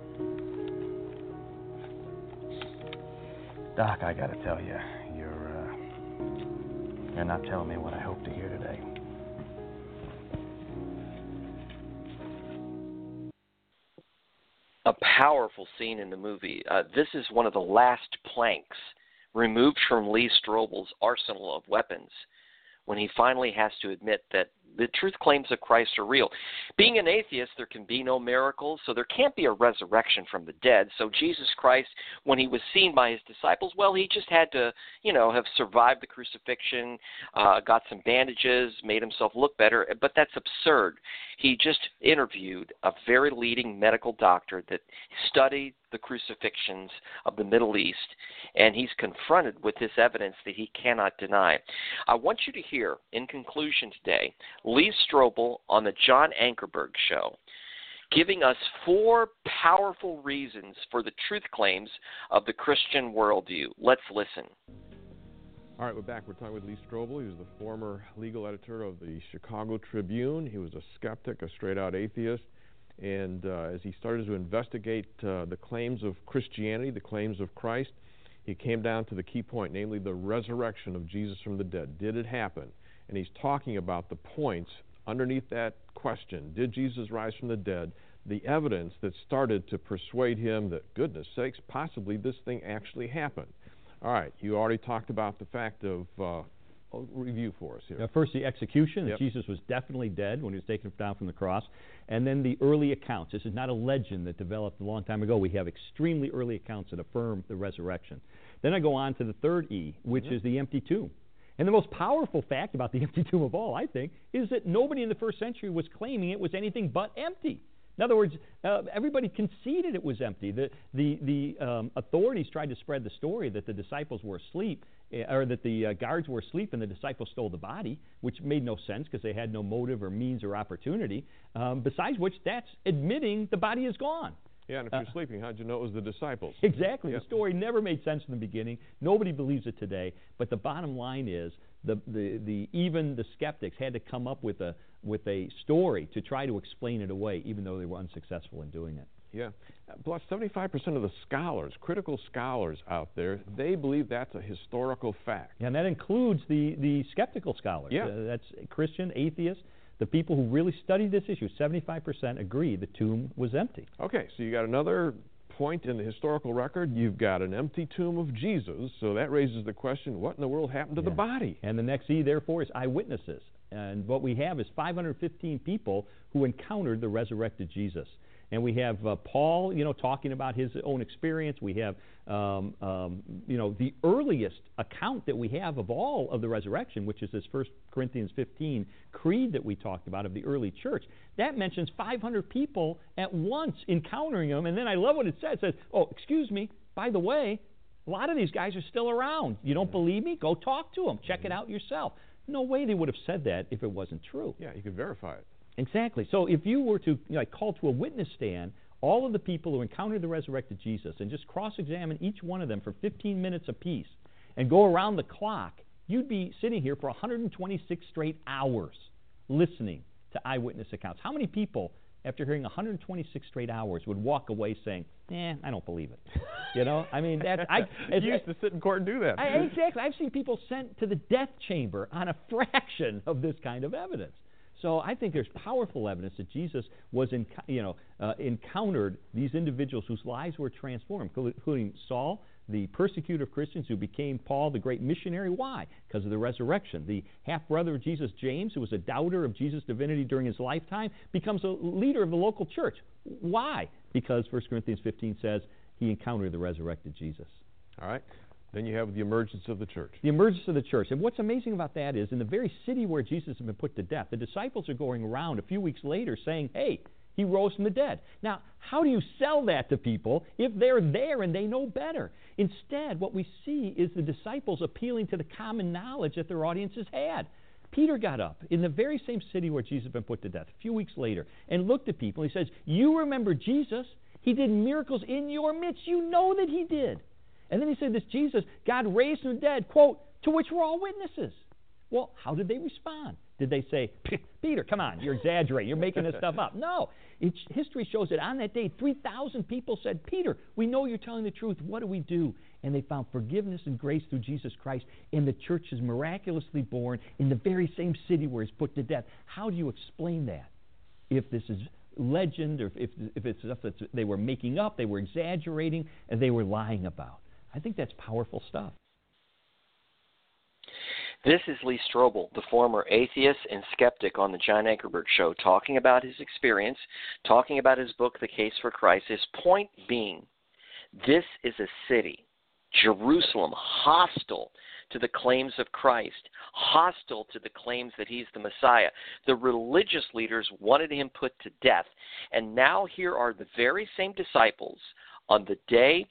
Doc, I gotta tell you, you're uh, you're not telling me what I hope to hear today. A powerful scene in the movie. Uh, this is one of the last planks removed from Lee Strobel's arsenal of weapons when he finally has to admit that the truth claims of Christ are real. Being an atheist, there can be no miracles, so there can't be a resurrection from the dead. So Jesus Christ, when he was seen by his disciples, well, he just had to, you know, have survived the crucifixion, uh, got some bandages, made himself look better, but that's absurd. He just interviewed a very leading medical doctor that studied the crucifixions of the Middle East, and he's confronted with this evidence that he cannot deny. I want you to hear, in conclusion today, Lee Strobel on the John Ankerberg Show, giving us four powerful reasons for the truth claims of the Christian worldview. Let's listen. All right, we're back. We're talking with Lee Strobel. He was the former legal editor of the Chicago Tribune. He was a skeptic, a straight-out atheist. And uh, as he started to investigate uh, the claims of Christianity, the claims of Christ, he came down to the key point, namely the resurrection of Jesus from the dead. Did it happen? And he's talking about the points underneath that question. Did Jesus rise from the dead? The evidence that started to persuade him that, goodness sakes, possibly this thing actually happened. All right, you already talked about the fact of, uh, review for us here. Uh, first, the execution, yep. that Jesus was definitely dead when he was taken down from the cross. And then the early accounts. This is not a legend that developed a long time ago. We have extremely early accounts that affirm the resurrection. Then I go on to the third E, which mm-hmm. is the empty tomb. And the most powerful fact about the empty tomb of all, I think, is that nobody in the first century was claiming it was anything but empty. In other words, uh, everybody conceded it was empty. The, the, the um, authorities tried to spread the story that the disciples were asleep, uh, or that the uh, guards were asleep and the disciples stole the body, which made no sense because they had no motive or means or opportunity. Um, besides which, that's admitting the body is gone. Yeah, and if you're uh, sleeping, how'd you know it was the disciples? Exactly. Yep. The story never made sense in the beginning. Nobody believes it today. But the bottom line is the, the, the even the skeptics had to come up with a with a story to try to explain it away, even though they were unsuccessful in doing it. Yeah. Plus, seventy-five percent of the scholars, critical scholars out there, they believe that's a historical fact. And that includes the, the skeptical scholars. Yeah. Uh, that's Christian, atheists, the people who really studied this issue. seventy-five percent agree the tomb was empty. Okay, so you got another point in the historical record. You've got an empty tomb of Jesus, so that raises the question, what in the world happened to Yeah. the body? And the next E, therefore, is eyewitnesses. And what we have is five hundred fifteen people who encountered the resurrected Jesus. And we have uh, Paul, you know, talking about his own experience. We have, um, um, you know, the earliest account that we have of all of the resurrection, which is this First Corinthians fifteen creed that we talked about of the early church. That mentions five hundred people at once encountering him. And then I love what it says. It says, oh, excuse me, by the way, a lot of these guys are still around. You don't believe me? Go talk to them. Check it out yourself. No way they would have said that if it wasn't true. Yeah, you could verify it. Exactly. So if you were to you know, call to a witness stand all of the people who encountered the resurrected Jesus and just cross-examine each one of them for fifteen minutes apiece and go around the clock, you'd be sitting here for one hundred twenty-six straight hours listening to eyewitness accounts. How many people, after hearing one hundred twenty-six straight hours, would walk away saying, eh, I don't believe it? You know, I mean, that's... I, you used to sit in court and do that. I, exactly. I've seen people sent to the death chamber on a fraction of this kind of evidence. So I think there's powerful evidence that Jesus was, in, you know, uh, encountered these individuals whose lives were transformed, including Saul, the persecutor of Christians, who became Paul, the great missionary. Why? Because of the resurrection. The half-brother of Jesus, James, who was a doubter of Jesus' divinity during his lifetime, becomes a leader of the local church. Why? Because First Corinthians fifteen says he encountered the resurrected Jesus. All right. Then you have the emergence of the church. The emergence of the church. And what's amazing about that is in the very city where Jesus had been put to death, the disciples are going around a few weeks later saying, hey, he rose from the dead. Now, how do you sell that to people if they're there and they know better? Instead, what we see is the disciples appealing to the common knowledge that their audiences had. Peter got up in the very same city where Jesus had been put to death a few weeks later and looked at people. He says, you remember Jesus? He did miracles in your midst. You know that he did. And then he said, this Jesus, God raised from the dead, quote, to which we're all witnesses. Well, how did they respond? Did they say, Peter, come on, you're exaggerating, you're making this stuff up? No. It, history shows that on that day, three thousand people said, Peter, we know you're telling the truth. What do we do? And they found forgiveness and grace through Jesus Christ, and the church is miraculously born in the very same city where he's put to death. How do you explain that? If this is legend, or if, if it's stuff that they were making up, they were exaggerating, and they were lying about. I think that's powerful stuff. This is Lee Strobel, the former atheist and skeptic on the John Ankerberg Show, talking about his experience, talking about his book, The Case for Christ. His point being, this is a city, Jerusalem, hostile to the claims of Christ, hostile to the claims that he's the Messiah. The religious leaders wanted him put to death. And now here are the very same disciples on the day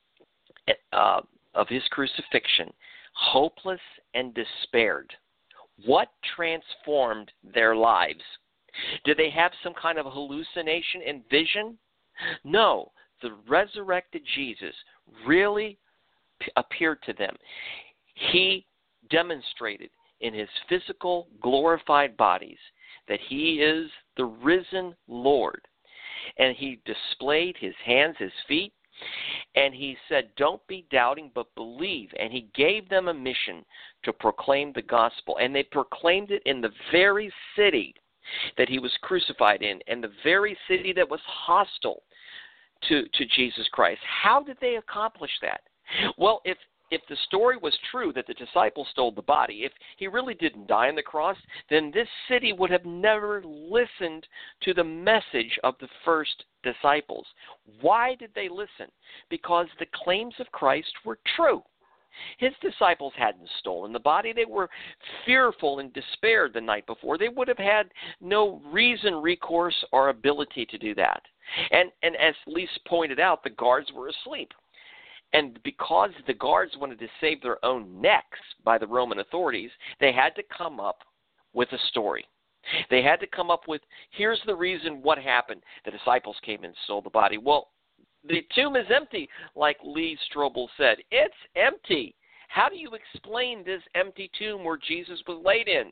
Uh, of his crucifixion, hopeless and despaired. What transformed their lives? Did they have some kind of hallucination and vision? No, the resurrected Jesus really p- appeared to them. He demonstrated in his physical, glorified bodies that he is the risen Lord. And he displayed his hands, his feet, and he said, don't be doubting, but believe. And he gave them a mission to proclaim the gospel. And they proclaimed it in the very city that he was crucified in, and the very city that was hostile to, to Jesus Christ. How did they accomplish that? Well, if If the story was true that the disciples stole the body, if he really didn't die on the cross, then this city would have never listened to the message of the first disciples. Why did they listen? Because the claims of Christ were true. His disciples hadn't stolen the body. They were fearful and despaired the night before. They would have had no reason, recourse, or ability to do that. And, and as Lise pointed out, the guards were asleep. And because the guards wanted to save their own necks by the Roman authorities, they had to come up with a story. They had to come up with, here's the reason what happened. The disciples came and stole the body. Well, the tomb is empty, like Lee Strobel said. It's empty. How do you explain this empty tomb where Jesus was laid in?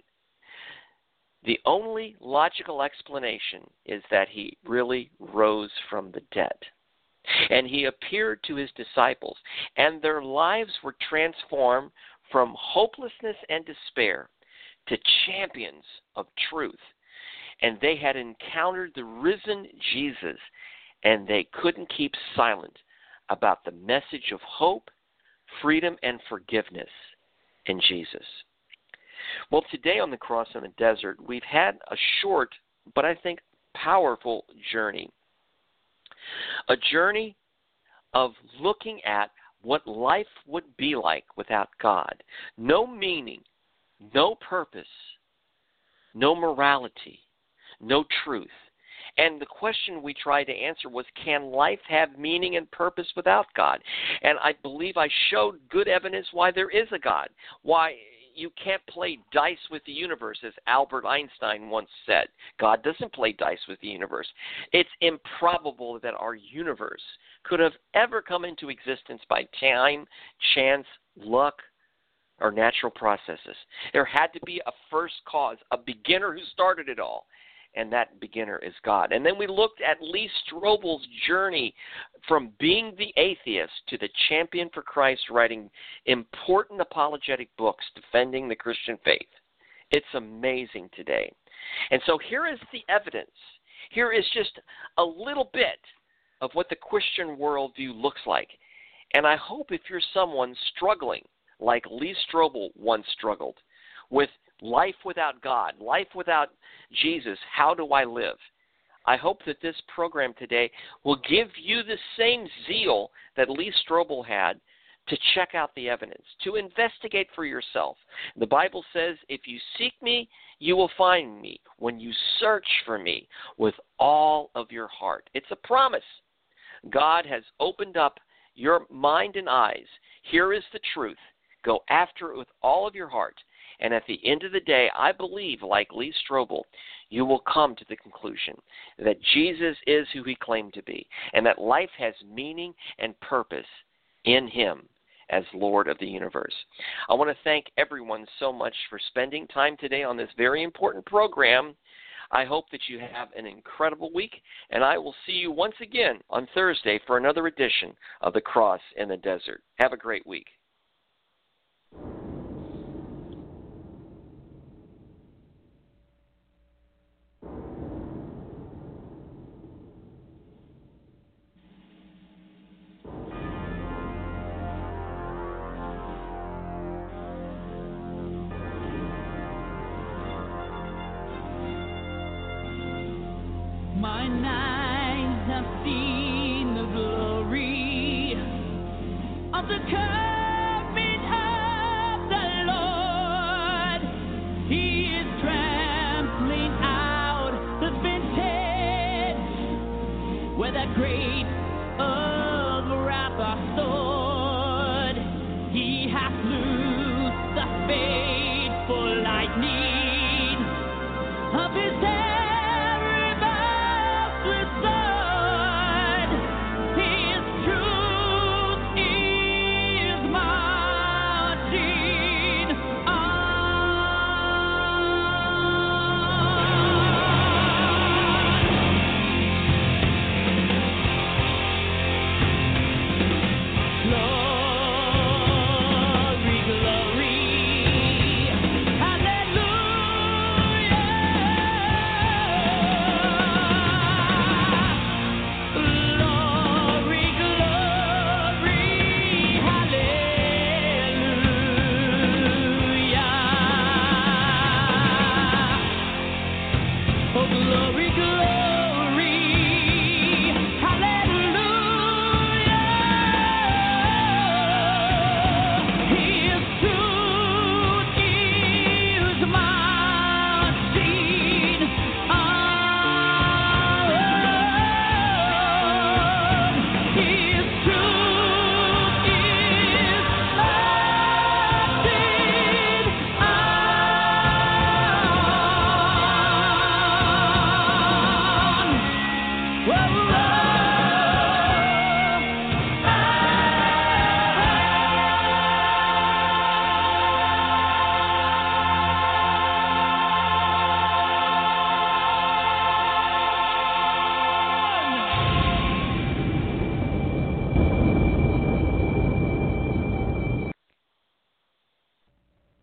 The only logical explanation is that he really rose from the dead. And he appeared to his disciples, and their lives were transformed from hopelessness and despair to champions of truth. And they had encountered the risen Jesus, and they couldn't keep silent about the message of hope, freedom, and forgiveness in Jesus. Well, today on the Cross in the Desert, we've had a short, but I think powerful journey. A journey of looking at what life would be like without God. No meaning, no purpose, no morality, no truth. And the question we tried to answer was, can life have meaning and purpose without God? And I believe I showed good evidence why there is a God, why you can't play dice with the universe, as Albert Einstein once said. God doesn't play dice with the universe. It's improbable that our universe could have ever come into existence by time, chance, luck, or natural processes. There had to be a first cause, a beginner who started it all. And that beginner is God. And then we looked at Lee Strobel's journey from being the atheist to the champion for Christ, writing important apologetic books defending the Christian faith. It's amazing today. And so here is the evidence. Here is just a little bit of what the Christian worldview looks like. And I hope if you're someone struggling, like Lee Strobel once struggled, with life without God, life without Jesus, how do I live? I hope that this program today will give you the same zeal that Lee Strobel had to check out the evidence, to investigate for yourself. The Bible says, if you seek me, you will find me when you search for me with all of your heart. It's a promise. God has opened up your mind and eyes. Here is the truth. Go after it with all of your heart. And at the end of the day, I believe, like Lee Strobel, you will come to the conclusion that Jesus is who he claimed to be, and that life has meaning and purpose in him as Lord of the universe. I want to thank everyone so much for spending time today on this very important program. I hope that you have an incredible week, and I will see you once again on Thursday for another edition of The Cross in the Desert. Have a great week. Mine eyes have seen the glory of the coming of the Lord. He is trampling out the vintage where the great of wrath are stored. He hath loosed the fateful lightning of his head. Glory, glory.